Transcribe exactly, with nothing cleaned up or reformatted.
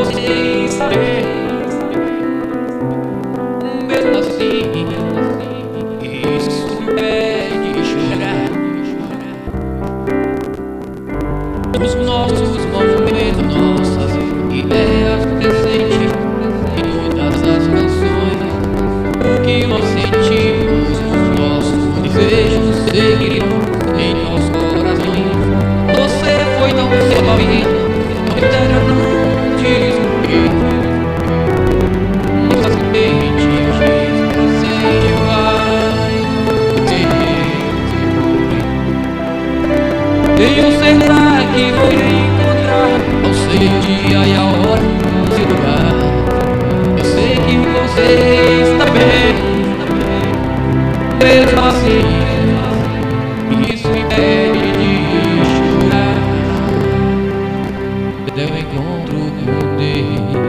você estarei. Mesmo assim, isso me impede de chorar. Os nossos momentos, nossas ideias presentes em todas as canções. O que nós sentimos, os nossos desejos seguiram em nossos corações. Você foi tão resolvido, tão eterno, não diz o quê. Nossas mentes você vai ter. Tenho certeza que vou encontrar, não sei o dia e a hora, esse lugar. Eu sei que você está bem. Mesmo assim, isso me impede de chorar. Eu encontro com Deus.